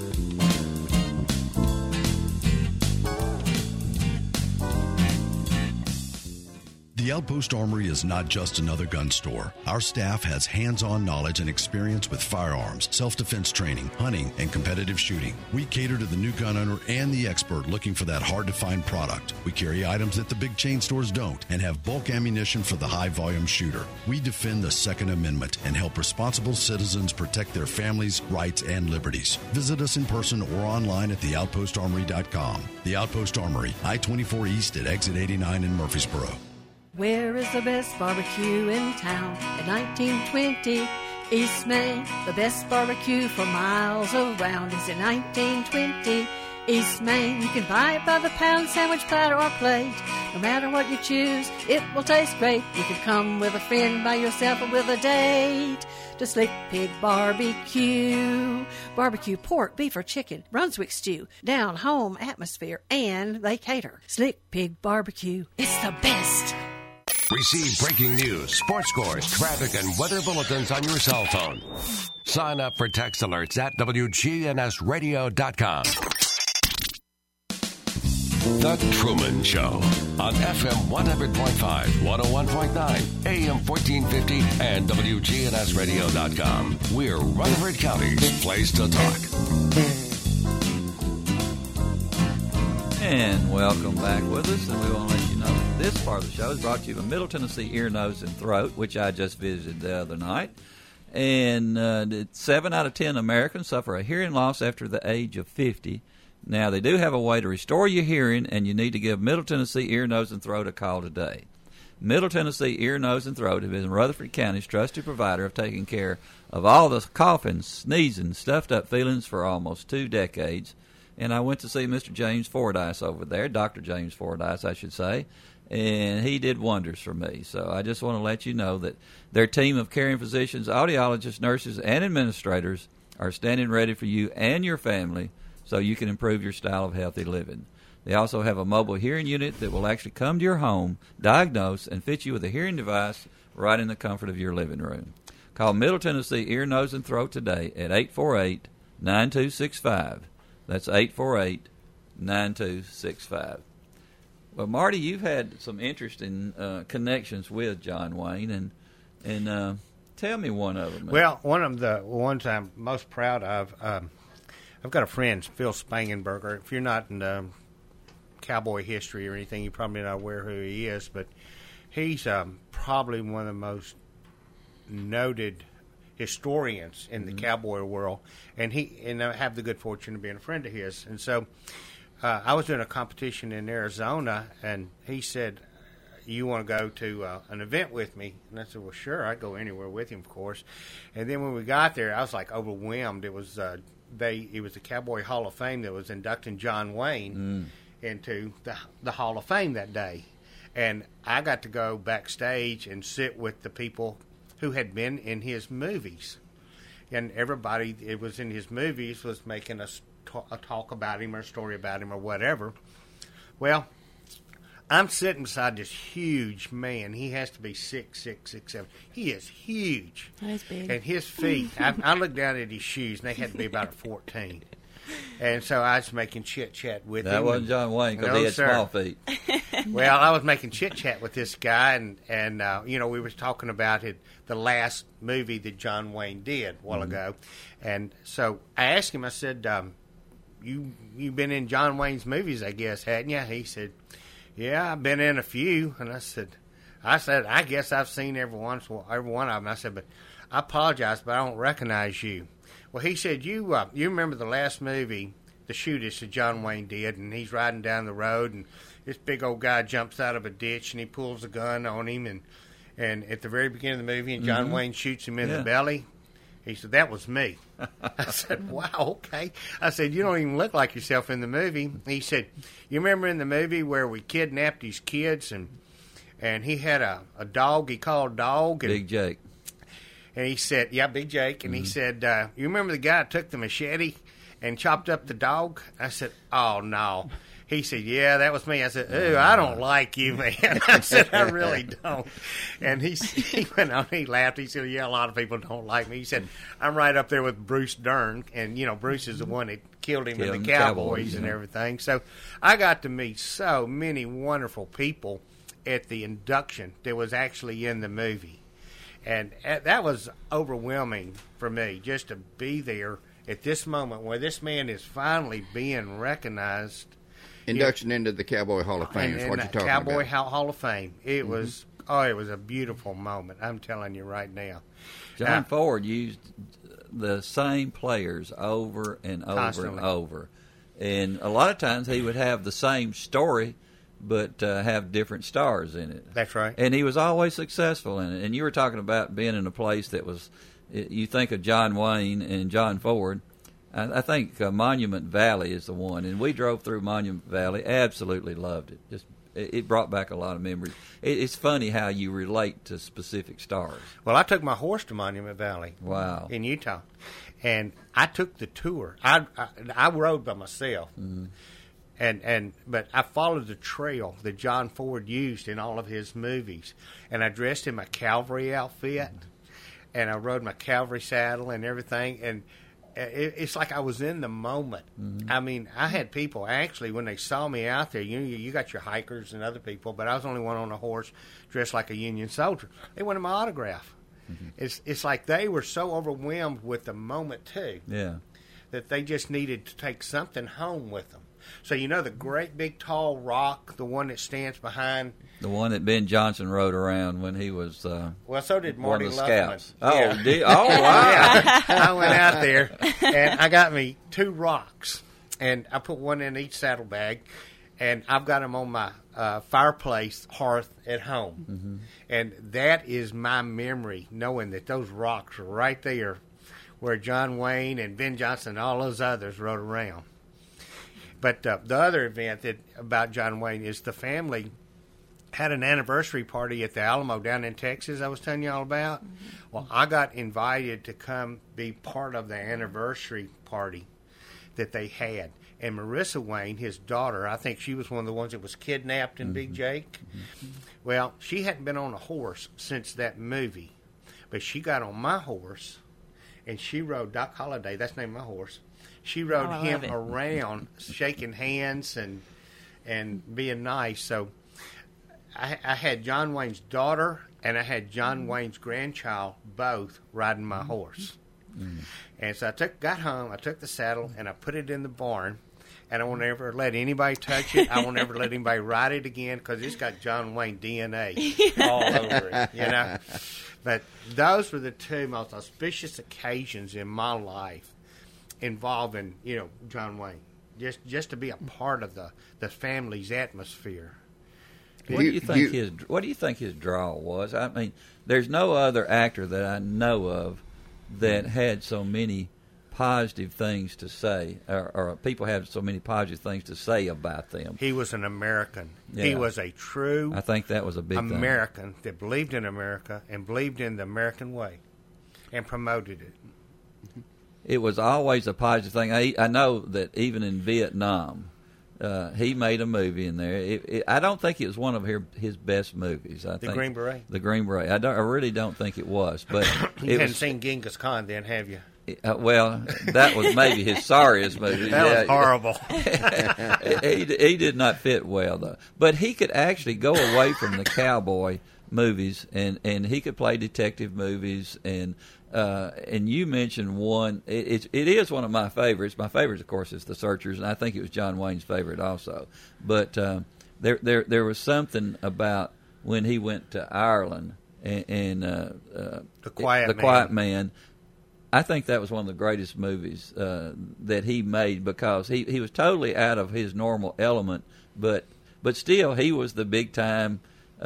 The Outpost Armory is not just another gun store. Our staff has hands-on knowledge and experience with firearms, self-defense training, hunting, and competitive shooting. We cater to the new gun owner and the expert looking for that hard-to-find product. We carry items that the big chain stores don't and have bulk ammunition for the high-volume shooter. We defend the Second Amendment and help responsible citizens protect their families, rights, and liberties. Visit us in person or online at theoutpostarmory.com. The Outpost Armory, I-24 East at Exit 89 in Murfreesboro. Where is the best barbecue in town? At 1920 East Main. The best barbecue for miles around is at 1920 East Main. You can buy it by the pound, sandwich, platter, or plate. No matter what you choose, it will taste great. You can come with a friend, by yourself, or with a date to Slick Pig Barbecue. Barbecue pork, beef, or chicken, Brunswick stew, down-home atmosphere, and they cater. Slick Pig Barbecue. It's the best. Receive breaking news, sports scores, traffic, and weather bulletins on your cell phone. Sign up for text alerts at WGNSradio.com. The Truman Show on FM 100.5, 101.9, AM 1450, and WGNSradio.com. We're Rutherford County's place to talk. And welcome back with us, and we want to let you know that this part of the show is brought to you by Middle Tennessee Ear, Nose, and Throat, which I just visited the other night. And 7 out of 10 Americans suffer a hearing loss after the age of 50. Now, they do have a way to restore your hearing, and you need to give Middle Tennessee Ear, Nose, and Throat a call today. Middle Tennessee Ear, Nose, and Throat have been Rutherford County's trusted provider of taking care of all the coughing, sneezing, stuffed-up feelings for almost 2 decades. And I went to see Mr. James Fordyce over there, Dr. James Fordyce, I should say, and he did wonders for me. So I just want to let you know that their team of caring physicians, audiologists, nurses, and administrators are standing ready for you and your family so you can improve your style of healthy living. They also have a mobile hearing unit that will actually come to your home, diagnose, and fit you with a hearing device right in the comfort of your living room. Call Middle Tennessee Ear, Nose, and Throat today at 848-9265. That's 848-9265. Well, Marty, you've had some interesting connections with John Wayne, and tell me one of them. Well, one of the ones I'm most proud of, I've got a friend, Phil Spangenberger. If you're not in cowboy history or anything, you're probably not aware who he is, but he's probably one of the most noted historians in the cowboy world, and I have the good fortune of being a friend of his. And so I was doing a competition in Arizona, and he said, you want to go to an event with me? And I said, well, sure, I'd go anywhere with him, of course. And then when we got there, I was like overwhelmed. It was the Cowboy Hall of Fame that was inducting John Wayne into the Hall of Fame that day. And I got to go backstage and sit with the people who had been in his movies. And everybody that was in his movies was making a talk about him or a story about him or whatever. Well, I'm sitting beside this huge man. He has to be 6'7". He is huge. That is big. And his feet, I looked down at his shoes, and they had to be about a 14. And so I was making chit-chat with him. That wasn't John Wayne because he had small feet. Well, I was making chit-chat with this guy, and we was talking about the last movie that John Wayne did a while ago. And so I asked him, I said, you've been in John Wayne's movies, I guess, hadn't you? He said, yeah, I've been in a few. And I said, I guess I've seen every one of them. I said, but I apologize, but I don't recognize you. Well, he said, you remember the last movie, The Shootist, that John Wayne did, and he's riding down the road, and this big old guy jumps out of a ditch, and he pulls a gun on him, and at the very beginning of the movie, and John Wayne shoots him in the belly. He said, that was me. I said, wow, okay. I said, you don't even look like yourself in the movie. He said, you remember in the movie where we kidnapped these kids, and he had a dog he called Dog? And Big Jake. And he said, yeah, Big Jake. And he said, you remember the guy that took the machete and chopped up the dog? I said, oh, no. He said, yeah, that was me. I said, ooh, I don't like you, man. I said, I really don't. And he went on, he laughed. He said, yeah, a lot of people don't like me. He said, I'm right up there with Bruce Dern. And, Bruce is the one that killed him in the Cowboys and everything. So I got to meet so many wonderful people at the induction that was actually in the movie. And that was overwhelming for me, just to be there at this moment where this man is finally being recognized. Induction into the Cowboy Hall of Fame is what you're talking about. Cowboy Hall of Fame. It was a beautiful moment. I'm telling you right now. John Ford used the same players over and over Constantly. and over. And a lot of times he would have the same story, but have different stars in it. That's right. And he was always successful in it. And you were talking about being in a place that was, you think of John Wayne and John Ford. I think Monument Valley is the one. And we drove through Monument Valley, absolutely loved it. It brought back a lot of memories. It's funny how you relate to specific stars. Well, I took my horse to Monument Valley. Wow. In Utah. And I took the tour. I rode by myself. Mm-hmm. But I followed the trail that John Ford used in all of his movies. And I dressed in my cavalry outfit. And I rode my cavalry saddle and everything. And it's like I was in the moment. Mm-hmm. I mean, I had people, actually, when they saw me out there, you got your hikers and other people, but I was the only one on a horse dressed like a Union soldier. They wanted my autograph. Mm-hmm. It's like they were so overwhelmed with the moment, too, that they just needed to take something home with them. So, the great big tall rock, the one that stands behind. The one that Ben Johnson rode around when he was well, so did Marty one of the Luffman. scouts. Yeah. Oh, wow. Yeah. I went out there, and I got me 2 rocks, and I put one in each saddlebag, and I've got them on my fireplace hearth at home. Mm-hmm. And that is my memory, knowing that those rocks are right there where John Wayne and Ben Johnson and all those others rode around. But the other event about John Wayne is the family had an anniversary party at the Alamo down in Texas I was telling you all about. Mm-hmm. Well, I got invited to come be part of the anniversary party that they had. And Marissa Wayne, his daughter, I think she was one of the ones that was kidnapped in Big Jake. Mm-hmm. Well, she hadn't been on a horse since that movie. But she got on my horse, and she rode Doc Holliday. That's the name of my horse. She rode him around, shaking hands and being nice. So I had John Wayne's daughter and I had John Wayne's grandchild both riding my horse. Mm. And so got home, I took the saddle, and I put it in the barn. And I won't ever let anybody touch it. I won't ever let anybody ride it again because it's got John Wayne DNA all over it, But those were the 2 most auspicious occasions in my life involving, John Wayne. just to be a part of the family's atmosphere. What do you think his draw was? I mean, there's no other actor that I know of that had so many positive things to say, or people have so many positive things to say about them. He was an American. Yeah. He was a true I think that was a big American that believed in America and believed in the American way and promoted it. It was always a positive thing. I know that even in Vietnam, he made a movie in there. I don't think it was one of his best movies. The Green Beret? The Green Beret. I really don't think it was. But You hadn't seen Genghis Khan then, have you? Well, that was maybe his sorriest movie. That was horrible. He did not fit well, though. But he could actually go away from the cowboy movies, and he could play detective movies. And you mentioned one. It is one of my favorites. My favorite, of course, is The Searchers, and I think it was John Wayne's favorite also. But there was something about when he went to Ireland and The Quiet Man. I think that was one of the greatest movies that he made, because he was totally out of his normal element, but still he was the big time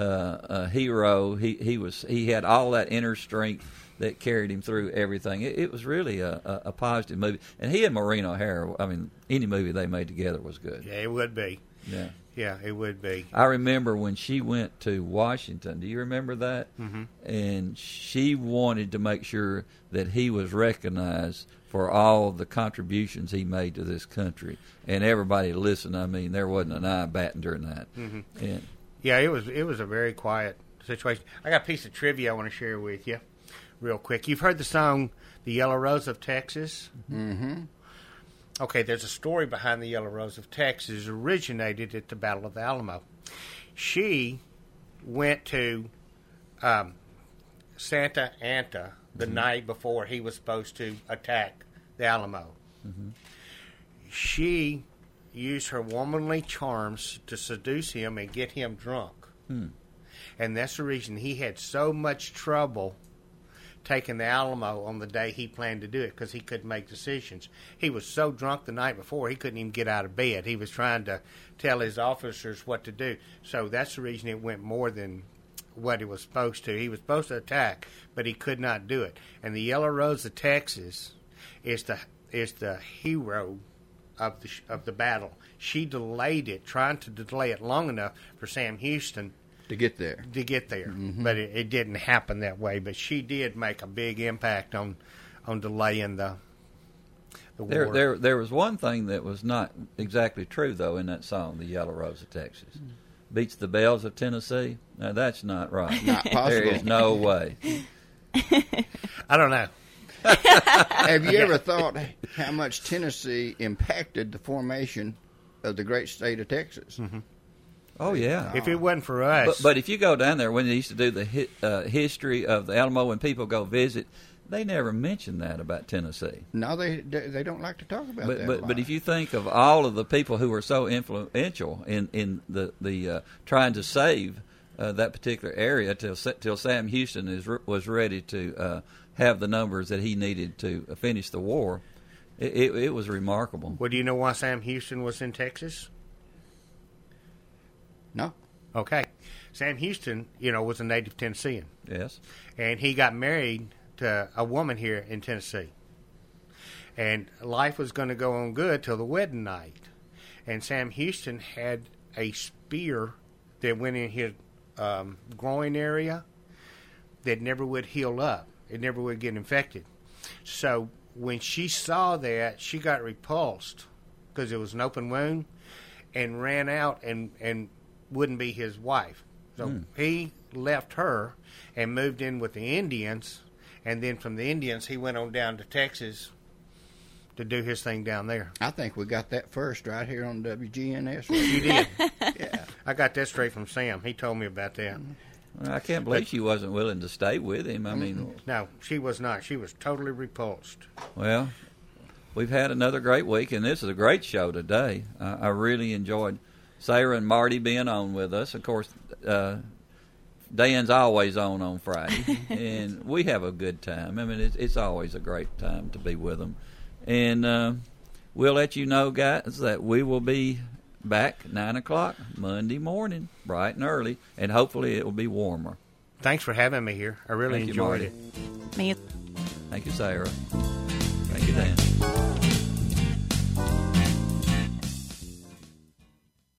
hero. He had all that inner strength that carried him through everything. It was really a positive movie, and he and Maureen O'Hara. I mean, any movie they made together was good. Yeah, it would be. Yeah. Yeah, it would be. I remember when she went to Washington. Do you remember that? Mm-hmm. And she wanted to make sure that he was recognized for all the contributions he made to this country. And everybody listened. I mean, there wasn't an eye batting during that. Mm-hmm. And yeah, it was a very quiet situation. I got a piece of trivia I want to share with you real quick. You've heard the song The Yellow Rose of Texas? Mm-hmm. Okay, there's a story behind the Yellow Rose of Texas. It originated at the Battle of the Alamo. She went to Santa Anna the night before he was supposed to attack the Alamo. Mm-hmm. She used her womanly charms to seduce him and get him drunk. And that's the reason he had so much trouble taking the Alamo on the day he planned to do it, because he couldn't make decisions. He was so drunk the night before he couldn't even get out of bed. He was trying to tell his officers what to do. So that's the reason it went more than what it was supposed to. He was supposed to attack, but he could not do it. And the Yellow Rose of Texas is the hero of the battle. She delayed it, trying to delay it long enough for Sam Houston to get there. Mm-hmm. But it didn't happen that way. But she did make a big impact on delaying the war. There was one thing that was not exactly true, though, in that song, The Yellow Rose of Texas. Beats the bells of Tennessee? Now, that's not right. Not possible. There is no way. I don't know. Have you ever thought how much Tennessee impacted the formation of the great state of Texas? Mm-hmm. Oh, yeah. If it wasn't for us. But if you go down there, when they used to do the history of the Alamo, when people go visit, they never mention that about Tennessee. No, they don't like to talk about that. But if you think of all of the people who were so influential in the trying to save that particular area till Sam Houston was ready to have the numbers that he needed to finish the war, it was remarkable. Well, do you know why Sam Houston was in Texas? No. Okay. Sam Houston, was a native Tennessean. Yes. And he got married to a woman here in Tennessee. And life was going to go on good till the wedding night. And Sam Houston had a spear that went in his groin area that never would heal up. It never would get infected. So when she saw that, she got repulsed because it was an open wound and ran out and wouldn't be his wife. So he left her and moved in with the Indians, and then from the Indians he went on down to Texas to do his thing down there. I think we got that first right here on WGNS. You did. Yeah. I got that straight from Sam. He told me about that. Well, I can't believe she wasn't willing to stay with him. I mean, no, she was not. She was totally repulsed. Well, we've had another great week, and this is a great show today. I really enjoyed Sarah and Marty being on with us. Of course, Dan's always on Friday, and we have a good time. I mean, it's always a great time to be with them. And we'll let you know, guys, that we will be back 9 o'clock Monday morning, bright and early, and hopefully it will be warmer. Thanks for having me here. I really enjoyed it. Me. Thank you, Sarah. Thank you, Dan.